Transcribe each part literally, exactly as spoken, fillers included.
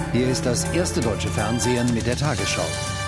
Hier ist das erste deutsche Fernsehen mit der Tagesschau.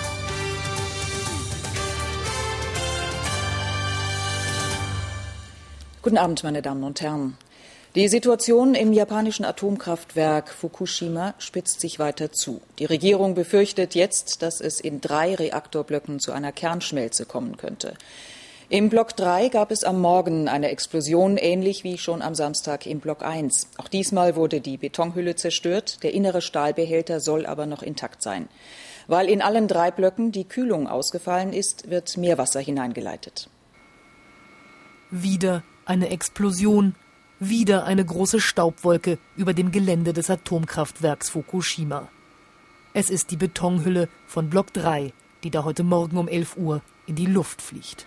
Guten Abend, meine Damen und Herren. Die Situation im japanischen Atomkraftwerk Fukushima spitzt sich weiter zu. Die Regierung befürchtet jetzt, dass es in drei Reaktorblöcken zu einer Kernschmelze kommen könnte. Im Block drei gab es am Morgen eine Explosion, ähnlich wie schon am Samstag im Block eins. Auch diesmal wurde die Betonhülle zerstört, der innere Stahlbehälter soll aber noch intakt sein. Weil in allen drei Blöcken die Kühlung ausgefallen ist, wird Meerwasser hineingeleitet. Wieder eine Explosion, wieder eine große Staubwolke über dem Gelände des Atomkraftwerks Fukushima. Es ist die Betonhülle von Block drei, die da heute Morgen um elf Uhr in die Luft fliegt.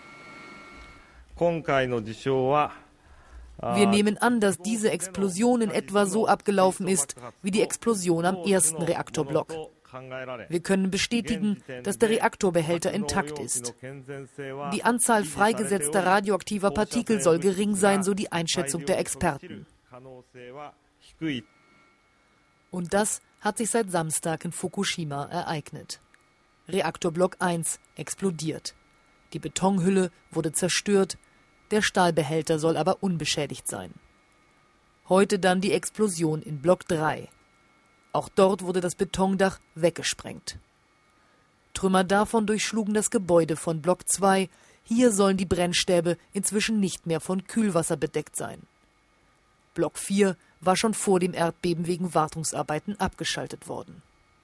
Wir nehmen an, dass diese Explosion in etwa so abgelaufen ist wie die Explosion am ersten Reaktorblock. Wir können bestätigen, dass der Reaktorbehälter intakt ist. Die Anzahl freigesetzter radioaktiver Partikel soll gering sein, so die Einschätzung der Experten. Und das hat sich seit Samstag in Fukushima ereignet. Reaktorblock eins explodiert. Die Betonhülle wurde zerstört, der Stahlbehälter soll aber unbeschädigt sein. Heute dann die Explosion in Block drei. Auch dort wurde das Betondach weggesprengt. Trümmer davon durchschlugen das Gebäude von Block zwei. Hier sollen die Brennstäbe inzwischen nicht mehr von Kühlwasser bedeckt sein. Block vier war schon vor dem Erdbeben wegen Wartungsarbeiten abgeschaltet worden.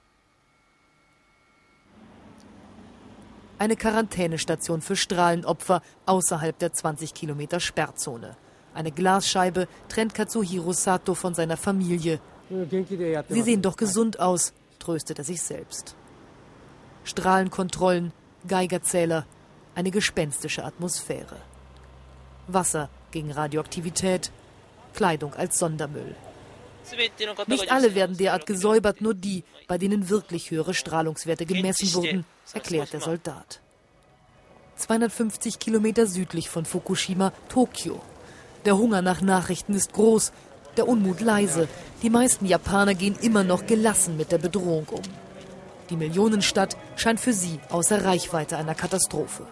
Eine Quarantänestation für Strahlenopfer außerhalb der zwanzig Kilometer Sperrzone. Eine Glasscheibe trennt Katsuhiro Sato von seiner Familie. Sie sehen doch gesund aus, tröstet er sich selbst. Strahlenkontrollen, Geigerzähler, eine gespenstische Atmosphäre. Wasser gegen Radioaktivität, Kleidung als Sondermüll. Nicht alle werden derart gesäubert, nur die, bei denen wirklich höhere Strahlungswerte gemessen wurden, erklärt der Soldat. zweihundertfünfzig Kilometer südlich von Fukushima, Tokio. Der Hunger nach Nachrichten ist groß, der Unmut leise. Die meisten Japaner gehen immer noch gelassen mit der Bedrohung um. Die Millionenstadt scheint für sie außer Reichweite einer Katastrophe.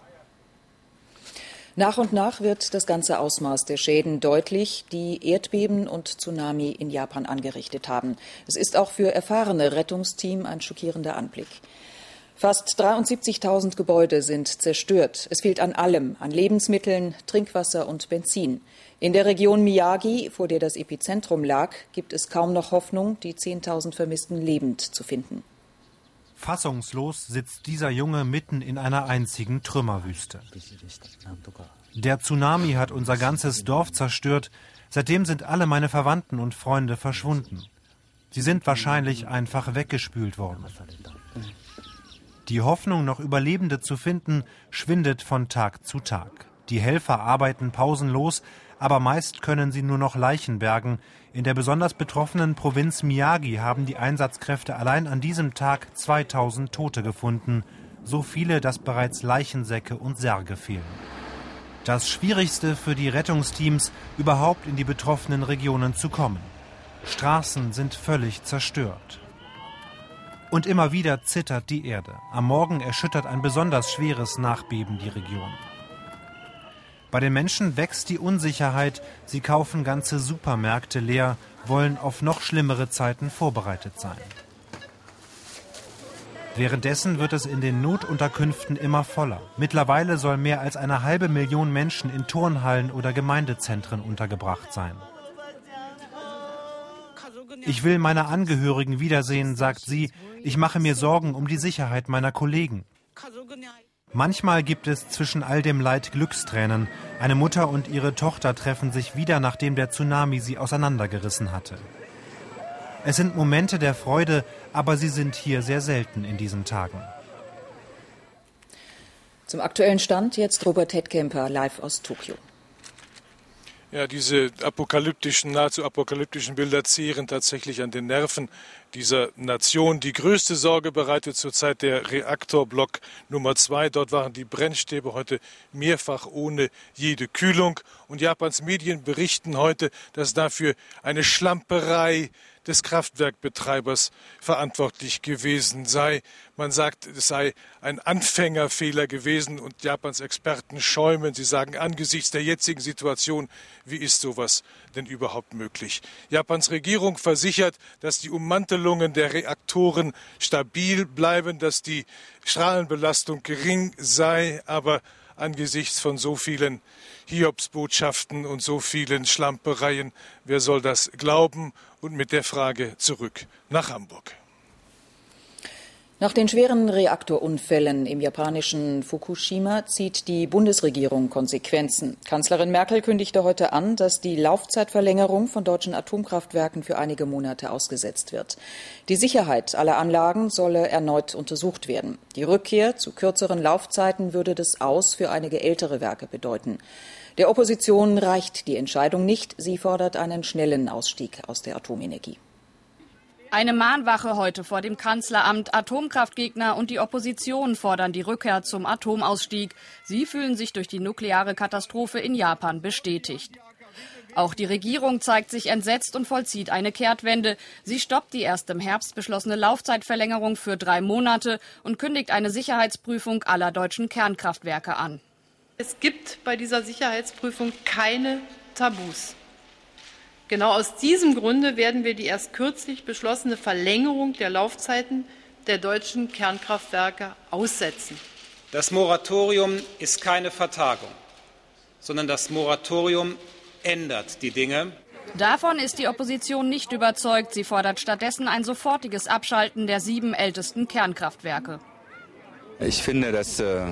Nach und nach wird das ganze Ausmaß der Schäden deutlich, die Erdbeben und Tsunami in Japan angerichtet haben. Es ist auch für erfahrene Rettungsteams ein schockierender Anblick. Fast dreiundsiebzigtausend Gebäude sind zerstört. Es fehlt an allem, an Lebensmitteln, Trinkwasser und Benzin. In der Region Miyagi, vor der das Epizentrum lag, gibt es kaum noch Hoffnung, die zehntausend Vermissten lebend zu finden. Fassungslos sitzt dieser Junge mitten in einer einzigen Trümmerwüste. Der Tsunami hat unser ganzes Dorf zerstört. Seitdem sind alle meine Verwandten und Freunde verschwunden. Sie sind wahrscheinlich einfach weggespült worden. Die Hoffnung, noch Überlebende zu finden, schwindet von Tag zu Tag. Die Helfer arbeiten pausenlos, aber meist können sie nur noch Leichen bergen. In der besonders betroffenen Provinz Miyagi haben die Einsatzkräfte allein an diesem Tag zweitausend Tote gefunden. So viele, dass bereits Leichensäcke und Särge fehlen. Das Schwierigste für die Rettungsteams, überhaupt in die betroffenen Regionen zu kommen. Straßen sind völlig zerstört. Und immer wieder zittert die Erde. Am Morgen erschüttert ein besonders schweres Nachbeben die Region. Bei den Menschen wächst die Unsicherheit. Sie kaufen ganze Supermärkte leer, wollen auf noch schlimmere Zeiten vorbereitet sein. Währenddessen wird es in den Notunterkünften immer voller. Mittlerweile soll mehr als eine halbe Million Menschen in Turnhallen oder Gemeindezentren untergebracht sein. Ich will meine Angehörigen wiedersehen, sagt sie. Ich mache mir Sorgen um die Sicherheit meiner Kollegen. Manchmal gibt es zwischen all dem Leid Glückstränen. Eine Mutter und ihre Tochter treffen sich wieder, nachdem der Tsunami sie auseinandergerissen hatte. Es sind Momente der Freude, aber sie sind hier sehr selten in diesen Tagen. Zum aktuellen Stand jetzt Robert Hetkemper live aus Tokio. Ja, diese apokalyptischen, nahezu apokalyptischen Bilder zehren tatsächlich an den Nerven dieser Nation. Die größte Sorge bereitet zurzeit der Reaktorblock Nummer zwei. Dort waren die Brennstäbe heute mehrfach ohne jede Kühlung. Und Japans Medien berichten heute, dass dafür eine Schlamperei des Kraftwerkbetreibers verantwortlich gewesen sei. Man sagt, es sei ein Anfängerfehler gewesen und Japans Experten schäumen. Sie sagen, angesichts der jetzigen Situation, wie ist sowas denn überhaupt möglich? Japans Regierung versichert, dass die Ummantelungen der Reaktoren stabil bleiben, dass die Strahlenbelastung gering sei, aber angesichts von so vielen Hiobsbotschaften und so vielen Schlampereien, wer soll das glauben? Und mit der Frage zurück nach Hamburg. Nach den schweren Reaktorunfällen im japanischen Fukushima zieht die Bundesregierung Konsequenzen. Kanzlerin Merkel kündigte heute an, dass die Laufzeitverlängerung von deutschen Atomkraftwerken für einige Monate ausgesetzt wird. Die Sicherheit aller Anlagen solle erneut untersucht werden. Die Rückkehr zu kürzeren Laufzeiten würde das Aus für einige ältere Werke bedeuten. Der Opposition reicht die Entscheidung nicht. Sie fordert einen schnellen Ausstieg aus der Atomenergie. Eine Mahnwache heute vor dem Kanzleramt. Atomkraftgegner und die Opposition fordern die Rückkehr zum Atomausstieg. Sie fühlen sich durch die nukleare Katastrophe in Japan bestätigt. Auch die Regierung zeigt sich entsetzt und vollzieht eine Kehrtwende. Sie stoppt die erst im Herbst beschlossene Laufzeitverlängerung für drei Monate und kündigt eine Sicherheitsprüfung aller deutschen Kernkraftwerke an. Es gibt bei dieser Sicherheitsprüfung keine Tabus. Genau aus diesem Grunde werden wir die erst kürzlich beschlossene Verlängerung der Laufzeiten der deutschen Kernkraftwerke aussetzen. Das Moratorium ist keine Vertagung, sondern das Moratorium ändert die Dinge. Davon ist die Opposition nicht überzeugt. Sie fordert stattdessen ein sofortiges Abschalten der sieben ältesten Kernkraftwerke. Ich finde, dass äh,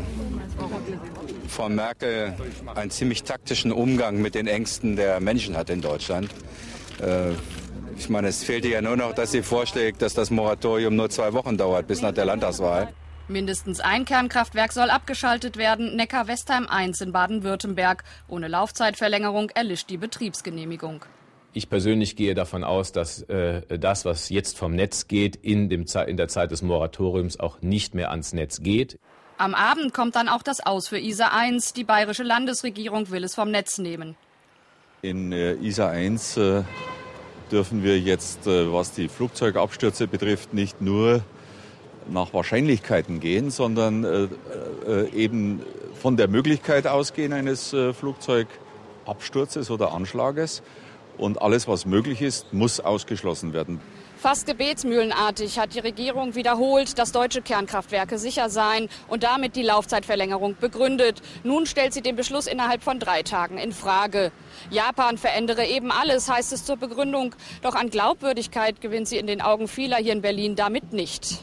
Frau Merkel einen ziemlich taktischen Umgang mit den Ängsten der Menschen hat in Deutschland. Äh, ich meine, es fehlte ja nur noch, dass sie vorschlägt, dass das Moratorium nur zwei Wochen dauert bis nach der Landtagswahl. Mindestens ein Kernkraftwerk soll abgeschaltet werden, Neckar-Westheim eins in Baden-Württemberg. Ohne Laufzeitverlängerung erlischt die Betriebsgenehmigung. Ich persönlich gehe davon aus, dass äh, das, was jetzt vom Netz geht, in, dem Ze- in der Zeit des Moratoriums auch nicht mehr ans Netz geht. Am Abend kommt dann auch das Aus für Isar eins. Die bayerische Landesregierung will es vom Netz nehmen. In äh, Isar eins äh, dürfen wir jetzt, äh, was die Flugzeugabstürze betrifft, nicht nur nach Wahrscheinlichkeiten gehen, sondern äh, äh, eben von der Möglichkeit ausgehen eines äh, Flugzeugabsturzes oder Anschlages. Und alles, was möglich ist, muss ausgeschlossen werden. Fast gebetsmühlenartig hat die Regierung wiederholt, dass deutsche Kernkraftwerke sicher seien und damit die Laufzeitverlängerung begründet. Nun stellt sie den Beschluss innerhalb von drei Tagen in Frage. Japan verändere eben alles, heißt es zur Begründung. Doch an Glaubwürdigkeit gewinnt sie in den Augen vieler hier in Berlin damit nicht.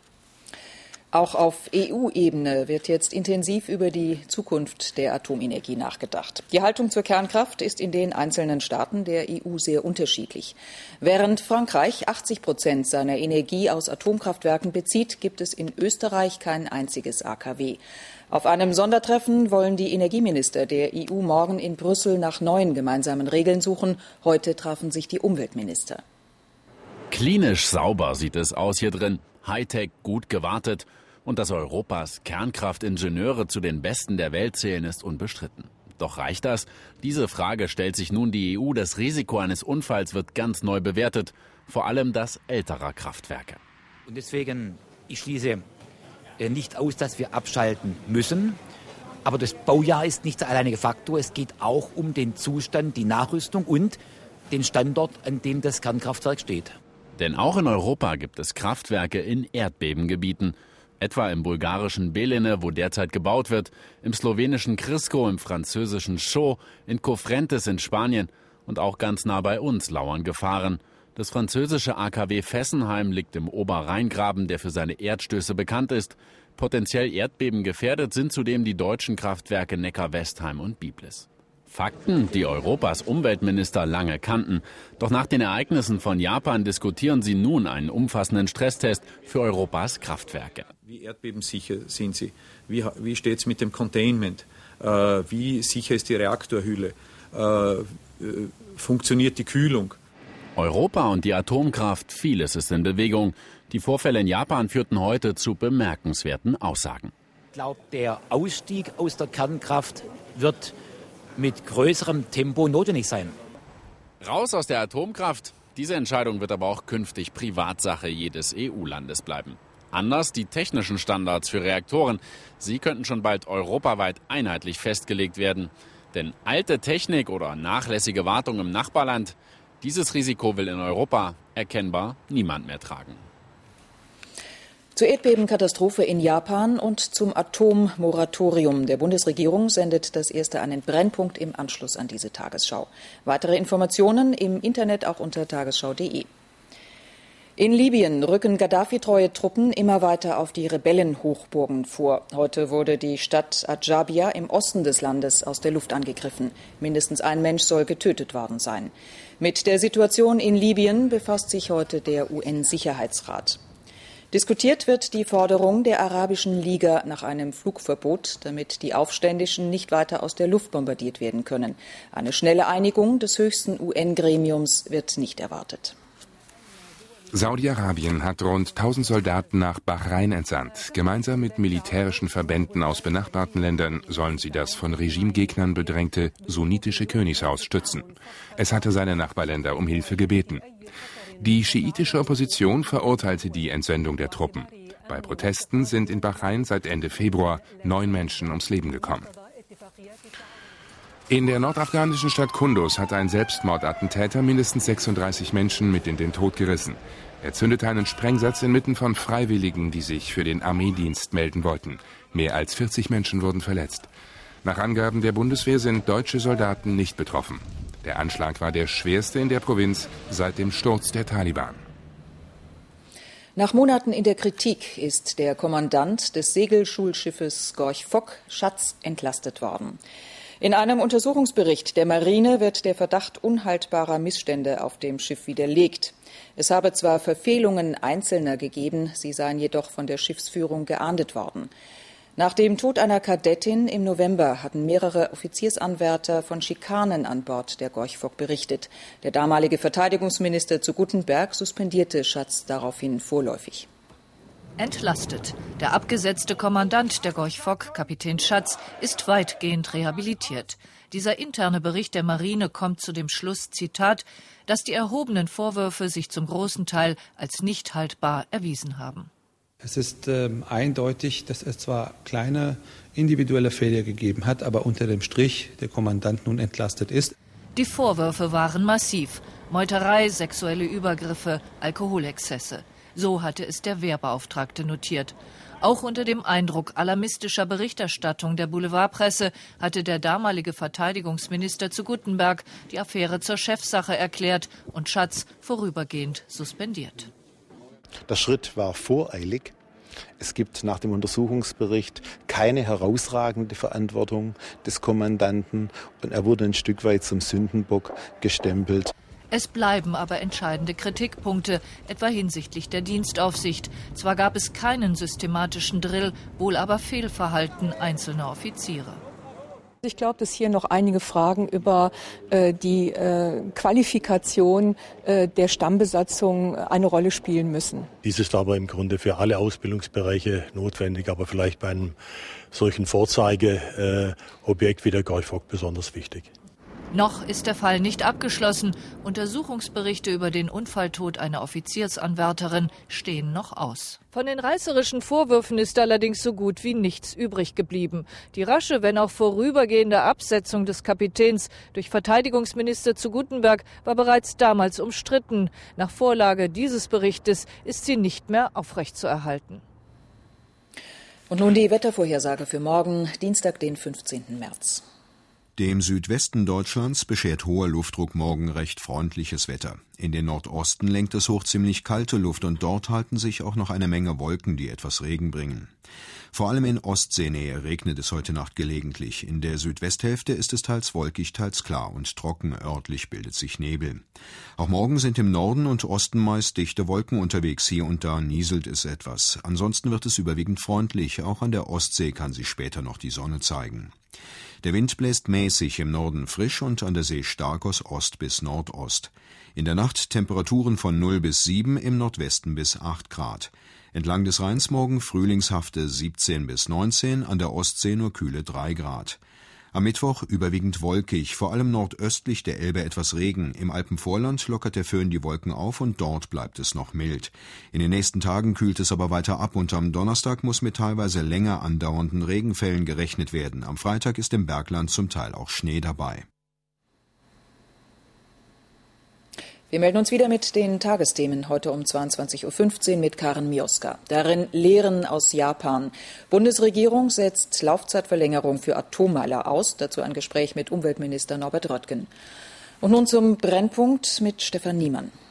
Auch auf E U-Ebene wird jetzt intensiv über die Zukunft der Atomenergie nachgedacht. Die Haltung zur Kernkraft ist in den einzelnen Staaten der E U sehr unterschiedlich. Während Frankreich achtzig Prozent seiner Energie aus Atomkraftwerken bezieht, gibt es in Österreich kein einziges A K W. Auf einem Sondertreffen wollen die Energieminister der E U morgen in Brüssel nach neuen gemeinsamen Regeln suchen. Heute trafen sich die Umweltminister. Klinisch sauber sieht es aus hier drin. Hightech, gut gewartet. Und dass Europas Kernkraftingenieure zu den Besten der Welt zählen, ist unbestritten. Doch reicht das? Diese Frage stellt sich nun die E U. Das Risiko eines Unfalls wird ganz neu bewertet. Vor allem das älterer Kraftwerke. Und deswegen, ich schließe nicht aus, dass wir abschalten müssen. Aber das Baujahr ist nicht der alleinige Faktor. Es geht auch um den Zustand, die Nachrüstung und den Standort, an dem das Kernkraftwerk steht. Denn auch in Europa gibt es Kraftwerke in Erdbebengebieten. Etwa im bulgarischen Belene, wo derzeit gebaut wird, im slowenischen Krško, im französischen Chaux, in Cofrentes in Spanien und auch ganz nah bei uns lauern Gefahren. Das französische A K W Fessenheim liegt im Oberrheingraben, der für seine Erdstöße bekannt ist. Potenziell erdbebengefährdet sind zudem die deutschen Kraftwerke Neckar-Westheim und Biblis. Fakten, die Europas Umweltminister lange kannten. Doch nach den Ereignissen von Japan diskutieren sie nun einen umfassenden Stresstest für Europas Kraftwerke. Wie erdbebensicher sind sie? Wie, wie steht es mit dem Containment? Äh, wie sicher ist die Reaktorhülle? Äh, äh, funktioniert die Kühlung? Europa und die Atomkraft, vieles ist in Bewegung. Die Vorfälle in Japan führten heute zu bemerkenswerten Aussagen. Ich glaube, der Ausstieg aus der Kernkraft wird mit größerem Tempo notwendig sein. Raus aus der Atomkraft? Diese Entscheidung wird aber auch künftig Privatsache jedes E U-Landes bleiben. Anders die technischen Standards für Reaktoren. Sie könnten schon bald europaweit einheitlich festgelegt werden. Denn alte Technik oder nachlässige Wartung im Nachbarland, dieses Risiko will in Europa erkennbar niemand mehr tragen. Zur Erdbebenkatastrophe in Japan und zum Atommoratorium der Bundesregierung sendet das erste einen Brennpunkt im Anschluss an diese Tagesschau. Weitere Informationen im Internet auch unter tagesschau punkt de. In Libyen rücken Gaddafi-treue Truppen immer weiter auf die Rebellenhochburgen vor. Heute wurde die Stadt Adjabia im Osten des Landes aus der Luft angegriffen. Mindestens ein Mensch soll getötet worden sein. Mit der Situation in Libyen befasst sich heute der U N-Sicherheitsrat. Diskutiert wird die Forderung der Arabischen Liga nach einem Flugverbot, damit die Aufständischen nicht weiter aus der Luft bombardiert werden können. Eine schnelle Einigung des höchsten U N-Gremiums wird nicht erwartet. Saudi-Arabien hat rund tausend Soldaten nach Bahrain entsandt. Gemeinsam mit militärischen Verbänden aus benachbarten Ländern sollen sie das von Regimegegnern bedrängte sunnitische Königshaus stützen. Es hatte seine Nachbarländer um Hilfe gebeten. Die schiitische Opposition verurteilte die Entsendung der Truppen. Bei Protesten sind in Bahrain seit Ende Februar neun Menschen ums Leben gekommen. In der nordafghanischen Stadt Kunduz hat ein Selbstmordattentäter mindestens sechsunddreißig Menschen mit in den Tod gerissen. Er zündete einen Sprengsatz inmitten von Freiwilligen, die sich für den Armeedienst melden wollten. Mehr als vierzig Menschen wurden verletzt. Nach Angaben der Bundeswehr sind deutsche Soldaten nicht betroffen. Der Anschlag war der schwerste in der Provinz seit dem Sturz der Taliban. Nach Monaten in der Kritik ist der Kommandant des Segelschulschiffes Gorch Fock Schatz entlastet worden. In einem Untersuchungsbericht der Marine wird der Verdacht unhaltbarer Missstände auf dem Schiff widerlegt. Es habe zwar Verfehlungen Einzelner gegeben, sie seien jedoch von der Schiffsführung geahndet worden. Nach dem Tod einer Kadettin im November hatten mehrere Offiziersanwärter von Schikanen an Bord der Gorch Fock berichtet. Der damalige Verteidigungsminister zu Guttenberg suspendierte Schatz daraufhin vorläufig. Entlastet. Der abgesetzte Kommandant der Gorch Fock, Kapitän Schatz, ist weitgehend rehabilitiert. Dieser interne Bericht der Marine kommt zu dem Schluss, Zitat, dass die erhobenen Vorwürfe sich zum großen Teil als nicht haltbar erwiesen haben. Es ist ähm, eindeutig, dass es zwar kleine individuelle Fehler gegeben hat, aber unter dem Strich der Kommandant nun entlastet ist. Die Vorwürfe waren massiv. Meuterei, sexuelle Übergriffe, Alkoholexzesse. So hatte es der Wehrbeauftragte notiert. Auch unter dem Eindruck alarmistischer Berichterstattung der Boulevardpresse hatte der damalige Verteidigungsminister zu Guttenberg die Affäre zur Chefsache erklärt und Schatz vorübergehend suspendiert. Der Schritt war voreilig. Es gibt nach dem Untersuchungsbericht keine herausragende Verantwortung des Kommandanten und er wurde ein Stück weit zum Sündenbock gestempelt. Es bleiben aber entscheidende Kritikpunkte, etwa hinsichtlich der Dienstaufsicht. Zwar gab es keinen systematischen Drill, wohl aber Fehlverhalten einzelner Offiziere. Ich glaube, dass hier noch einige Fragen über äh, die äh, Qualifikation äh, der Stammbesatzung eine Rolle spielen müssen. Dies ist aber im Grunde für alle Ausbildungsbereiche notwendig, aber vielleicht bei einem solchen Vorzeigeobjekt wie der Gorch Fock besonders wichtig. Noch ist der Fall nicht abgeschlossen. Untersuchungsberichte über den Unfalltod einer Offiziersanwärterin stehen noch aus. Von den reißerischen Vorwürfen ist allerdings so gut wie nichts übrig geblieben. Die rasche, wenn auch vorübergehende Absetzung des Kapitäns durch Verteidigungsminister zu Guttenberg war bereits damals umstritten. Nach Vorlage dieses Berichtes ist sie nicht mehr aufrechtzuerhalten. Und nun die Wettervorhersage für morgen, Dienstag, den fünfzehnten März. Dem Südwesten Deutschlands beschert hoher Luftdruck morgen recht freundliches Wetter. In den Nordosten lenkt es hoch ziemlich kalte Luft und dort halten sich auch noch eine Menge Wolken, die etwas Regen bringen. Vor allem in Ostseenähe regnet es heute Nacht gelegentlich. In der Südwesthälfte ist es teils wolkig, teils klar und trocken. Örtlich bildet sich Nebel. Auch morgen sind im Norden und Osten meist dichte Wolken unterwegs. Hier und da nieselt es etwas. Ansonsten wird es überwiegend freundlich. Auch an der Ostsee kann sich später noch die Sonne zeigen. Der Wind bläst mäßig, im Norden frisch und an der See stark aus Ost bis Nordost. In der Nacht Temperaturen von null bis sieben, im Nordwesten bis acht Grad. Entlang des Rheins morgen frühlingshafte siebzehn bis neunzehn, an der Ostsee nur kühle drei Grad. Am Mittwoch überwiegend wolkig, vor allem nordöstlich der Elbe etwas Regen. Im Alpenvorland lockert der Föhn die Wolken auf und dort bleibt es noch mild. In den nächsten Tagen kühlt es aber weiter ab und am Donnerstag muss mit teilweise länger andauernden Regenfällen gerechnet werden. Am Freitag ist im Bergland zum Teil auch Schnee dabei. Wir melden uns wieder mit den Tagesthemen heute um zweiundzwanzig Uhr fünfzehn mit Karen Mioska. Darin Lehren aus Japan. Bundesregierung setzt Laufzeitverlängerung für Atommeiler aus. Dazu ein Gespräch mit Umweltminister Norbert Röttgen. Und nun zum Brennpunkt mit Stefan Niemann.